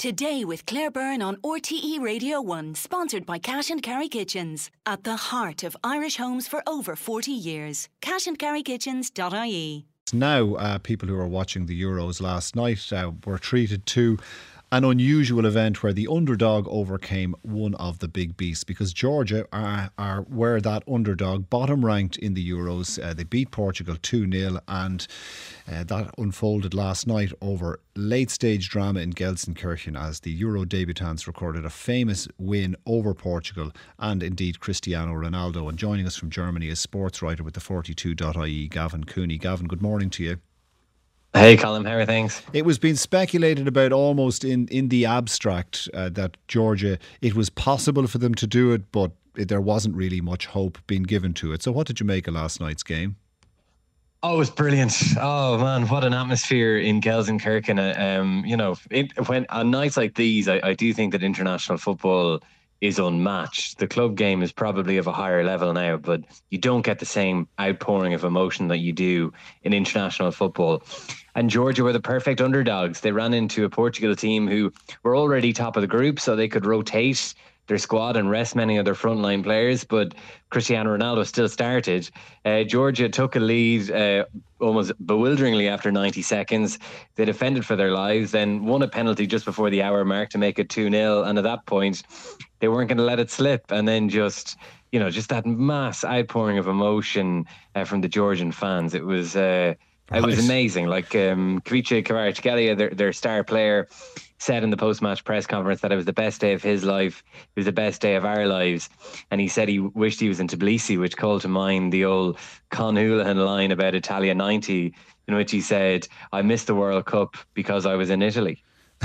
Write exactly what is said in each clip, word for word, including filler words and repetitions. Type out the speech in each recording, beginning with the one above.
Today with Claire Byrne on R T E Radio one, sponsored by Cash and Carry Kitchens. At the heart of Irish homes for over forty years. cash and carry kitchens dot I E. Now, uh, people who were watching the Euros last night uh, were treated to an unusual event where the underdog overcame one of the big beasts, because Georgia are, are were that underdog, bottom ranked in the Euros. Uh, they beat Portugal two nil, and uh, that unfolded last night over late stage drama in Gelsenkirchen as the Euro debutants recorded a famous win over Portugal and indeed Cristiano Ronaldo. And joining us from Germany is sports writer with the forty-two dot I E, Gavin Cooney. Gavin, good morning to you. Hey Colin, how are things? It was being speculated about almost in, in the abstract uh, that Georgia, it was possible for them to do it, but it, there wasn't really much hope being given to it. So what did you make of last night's game? Oh, it was brilliant. Oh man, what an atmosphere in Gelsenkirchen. Um, you know, it, when on nights like these, I, I do think that international football is unmatched. The club game is probably of a higher level now, but you don't get the same outpouring of emotion that you do in international football. And Georgia were the perfect underdogs. They ran into a Portugal team who were already top of the group, so they could rotate their squad and rest many of their frontline players, but Cristiano Ronaldo still started. Uh, Georgia took a lead uh, almost bewilderingly after ninety seconds. They defended for their lives, then won a penalty just before the hour mark to make it two nil, and at that point they weren't going to let it slip. And then just, you know, just that mass outpouring of emotion uh, from the Georgian fans. It was uh, right. It was amazing. Like um, Kvicha Kvaratskhelia, their, their star player, said in the post-match press conference that it was the best day of his life. It was the best day of our lives. And he said he wished he was in Tbilisi, which called to mind the old Con Houlihan line about Italia ninety, in which he said, I missed the World Cup because I was in Italy.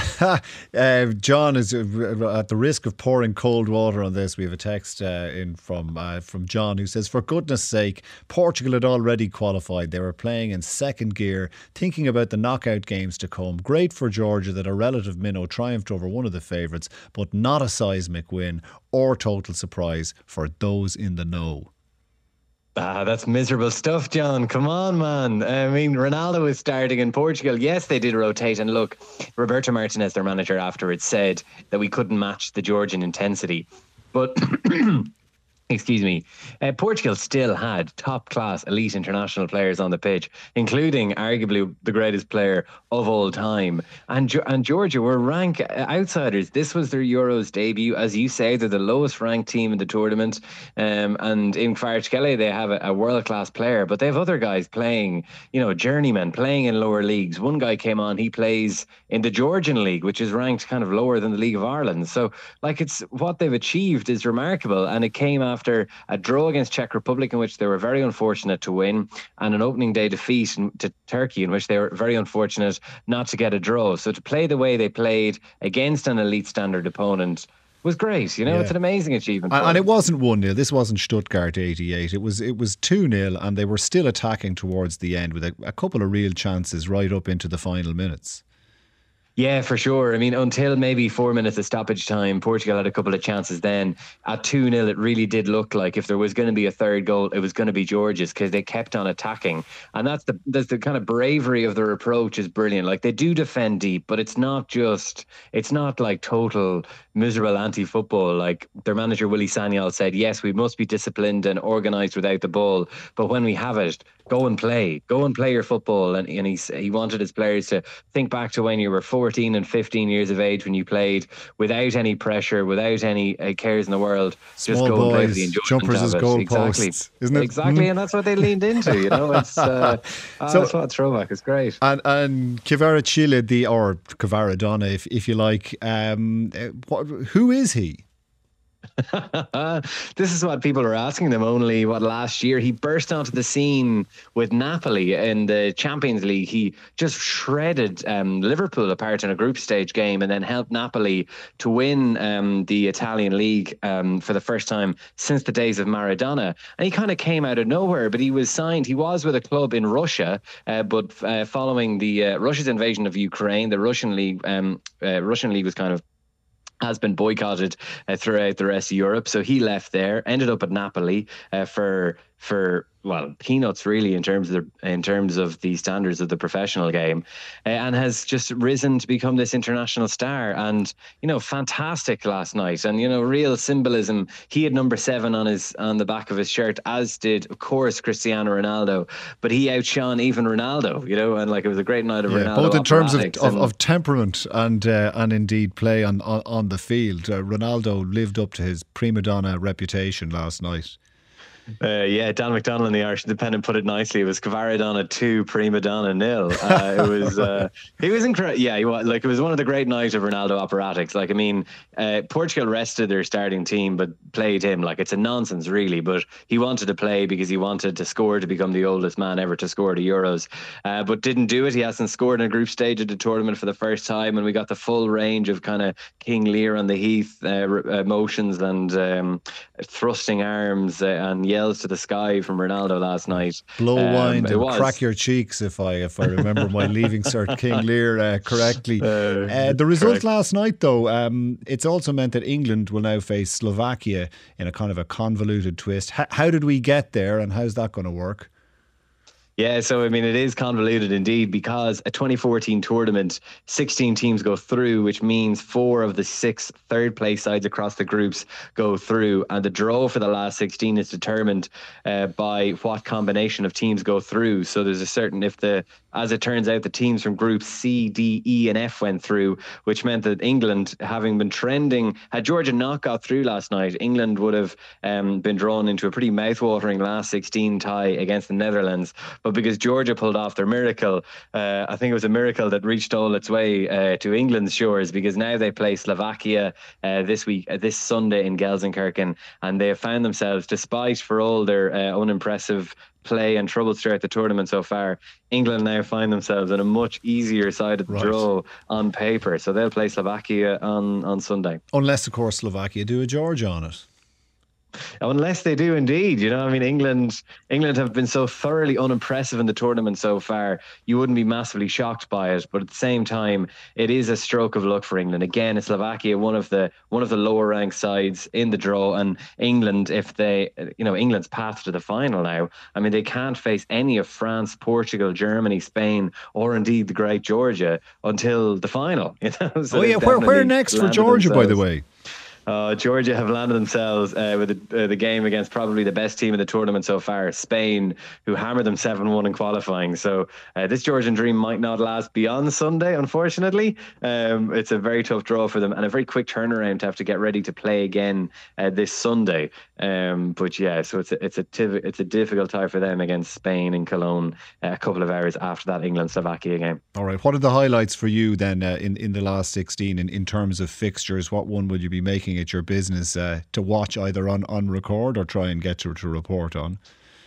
uh, John is uh, at the risk of pouring cold water on this. We have a text uh, in from uh, from John who says, for goodness sake, Portugal had already qualified. They were playing in second gear, thinking about the knockout games to come. Great for Georgia that a relative minnow triumphed over one of the favourites, but not a seismic win or total surprise for those in the know. Ah, that's miserable stuff, John. Come on, man. I mean, Ronaldo is starting in Portugal. Yes, they did rotate. And look, Roberto Martinez, their manager, afterwards said that we couldn't match the Georgian intensity. But... Excuse me. Uh, Portugal still had top-class elite international players on the pitch, including arguably the greatest player of all time. And and Georgia were rank outsiders. This was their Euros debut. As you say, they're the lowest-ranked team in the tournament. Um, and in Kvaratskhelia, they have a, a world-class player, but they have other guys playing, you know, journeymen, playing in lower leagues. One guy came on, he plays in the Georgian league, which is ranked kind of lower than the League of Ireland. So, like, it's what they've achieved is remarkable, and it came after after a draw against Czech Republic, in which they were very unfortunate to win, and an opening day defeat to Turkey, in which they were very unfortunate not to get a draw. So to play the way they played against an elite standard opponent was great. You know, yeah. It's an amazing achievement. And, and it wasn't one nil. This wasn't Stuttgart eighty-eight. It was it was two nil, and they were still attacking towards the end with a, a couple of real chances right up into the final minutes. Yeah, for sure. I mean, until maybe four minutes of stoppage time, Portugal had a couple of chances then. At two nil, it really did look like if there was going to be a third goal, it was going to be Georgia's, because they kept on attacking. And that's the that's the kind of bravery of their approach is brilliant. Like, they do defend deep, but it's not just, it's not like total miserable anti-football. Like, their manager, Willy Sagnol, said, yes, we must be disciplined and organised without the ball, but when we have it, go and play. Go and play your football. And, and he, he wanted his players to think back to when you were fourteen and fifteen years of age, when you played without any pressure, without any uh, cares in the world. Small just go boys, and play for the enjoyment jumpers as goal exactly. posts, isn't it? Exactly, mm. And that's what they leaned into. You know, it's uh, oh, so, that's what a throwback is great. And and Kvaratskhelia, the or Kvaradonna, if if you like, um, what, who is he? This is what people are asking them. Only what last year he burst onto the scene with Napoli in the Champions League. He just shredded um, Liverpool apart in a group stage game, and then helped Napoli to win um, the Italian league um, for the first time since the days of Maradona. And he kind of came out of nowhere, but he was signed. He was with a club in Russia, uh, but uh, following the uh, Russia's invasion of Ukraine, the Russian league, um, uh, Russian league was kind of has been boycotted uh, throughout the rest of Europe. So he left there, ended up at Napoli uh, for for well peanuts really in terms of the, in terms of the standards of the professional game, uh, and has just risen to become this international star. And you know, fantastic last night, and you know, real symbolism. He had number seven on his on the back of his shirt, as did of course Cristiano Ronaldo, but he outshone even Ronaldo, you know, and like it was a great night of yeah, Ronaldo both in terms of, and, of, of temperament and uh, and indeed play on on, on the field. uh, Ronaldo lived up to his prima donna reputation last night. Uh, yeah, Dan McDonnell in the Irish Independent put it nicely. It was Cavaradonna two, Prima Donna nil. Uh, it was uh, he was incredible. Yeah, he was, like it was one of the great nights of Ronaldo operatics. Like I mean, uh, Portugal rested their starting team but played him. Like it's a nonsense really, but he wanted to play because he wanted to score to become the oldest man ever to score the Euros, uh, but didn't do it. He hasn't scored in a group stage of the tournament for the first time, and we got the full range of kind of King Lear on the Heath uh, emotions and um, thrusting arms uh, and yells to the sky from Ronaldo last night. Blow um, wine and was. crack your cheeks, if I if I remember my leaving cert King Lear uh, correctly. Uh, uh, the result correct. last night, though, um, it's also meant that England will now face Slovakia in a kind of a convoluted twist. H- how did we get there, and how's that going to work? Yeah, so I mean, it is convoluted indeed, because a twenty fourteen tournament, sixteen teams go through, which means four of the six third place sides across the groups go through, and the draw for the last sixteen is determined uh, by what combination of teams go through. So there's a certain, if the, as it turns out, the teams from groups C, D, E and F went through, which meant that England, having been trending, had Georgia not got through last night, England would have um, been drawn into a pretty mouthwatering last sixteen tie against the Netherlands. But because Georgia pulled off their miracle, uh, I think it was a miracle that reached all its way uh, to England's shores, because now they play Slovakia uh, this week, uh, this Sunday in Gelsenkirchen, and they have found themselves, despite for all their uh, unimpressive play and troubles throughout the tournament so far, England now find themselves in a much easier side of the right. draw on paper. So they'll play Slovakia on, on Sunday. Unless, of course, Slovakia do a Georgia on it. Unless they do indeed, you know, I mean, England England have been so thoroughly unimpressive in the tournament so far, you wouldn't be massively shocked by it. But at the same time, it is a stroke of luck for England. Again, it's Slovakia, one of the one of the lower ranked sides in the draw, and England, if they, you know, England's path to the final now, I mean, they can't face any of France, Portugal, Germany, Spain, or indeed the great Georgia until the final. You know? So oh yeah, where where next for Georgia, themselves. By the way? Uh, Georgia have landed themselves uh, with the, uh, the game against probably the best team in the tournament so far, Spain, who hammered them seven one in qualifying. So uh, this Georgian dream might not last beyond Sunday, unfortunately. Um, it's a very tough draw for them and a very quick turnaround to have to get ready to play again uh, this Sunday. Um, but yeah, so it's a, it's a tiv- it's a difficult tie for them against Spain in Cologne uh, a couple of hours after that England-Slovakia game. All right, what are the highlights for you then uh, in, in the last sixteen in, in terms of fixtures? What one would you be making it your business uh, to watch either on, on record or try and get to, to report on?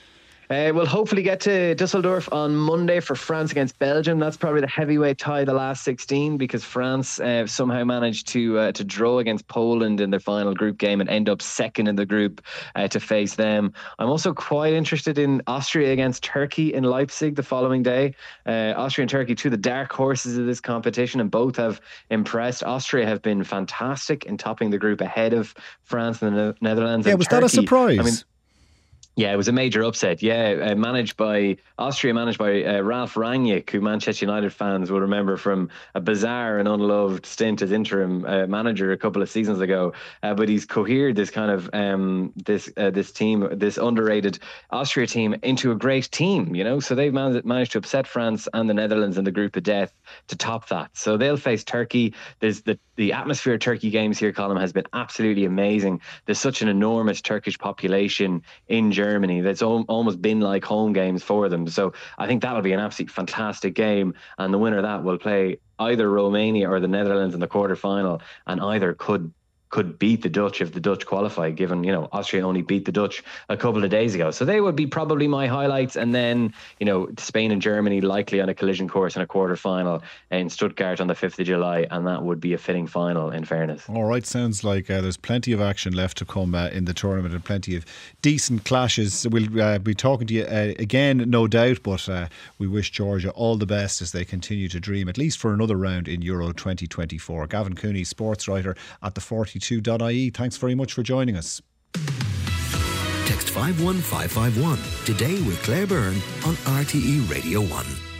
Uh, we'll hopefully get to Dusseldorf on Monday for France against Belgium. That's probably the heavyweight tie, the last sixteen, because France uh, somehow managed to uh, to draw against Poland in their final group game and end up second in the group uh, to face them. I'm also quite interested in Austria against Turkey in Leipzig the following day. Uh, Austria and Turkey, two of the dark horses of this competition, and both have impressed. Austria have been fantastic in topping the group ahead of France and the Netherlands. Yeah, and was Turkey, that a surprise? I mean, yeah, it was a major upset. Yeah, uh, managed by Austria, managed by uh, Ralf Rangnick, who Manchester United fans will remember from a bizarre and unloved stint as interim uh, manager a couple of seasons ago. Uh, but he's cohered this kind of um, this uh, this team, this underrated Austria team, into a great team. You know, so they've managed, managed to upset France and the Netherlands in the group of death to top that. So they'll face Turkey. There's the the atmosphere of Turkey games here, Colin, has been absolutely amazing. There's such an enormous Turkish population in Germany that's al- almost been like home games for them. So I think that'll be an absolutely fantastic game, and the winner of that will play either Romania or the Netherlands in the quarterfinal, and either could could beat the Dutch if the Dutch qualify, given, you know, Austria only beat the Dutch a couple of days ago. So they would be probably my highlights. And then, you know, Spain and Germany likely on a collision course in a quarter final in Stuttgart on the fifth of July. And that would be a fitting final, in fairness. All right. Sounds like uh, there's plenty of action left to come uh, in the tournament, and plenty of decent clashes. We'll uh, be talking to you uh, again, no doubt, but uh, we wish Georgia all the best as they continue to dream, at least for another round in Euro twenty twenty-four. Gavin Cooney, sports writer at the forty-two dot I E. Thanks very much for joining us. text five one five five one. Today with Claire Byrne on R T E Radio one.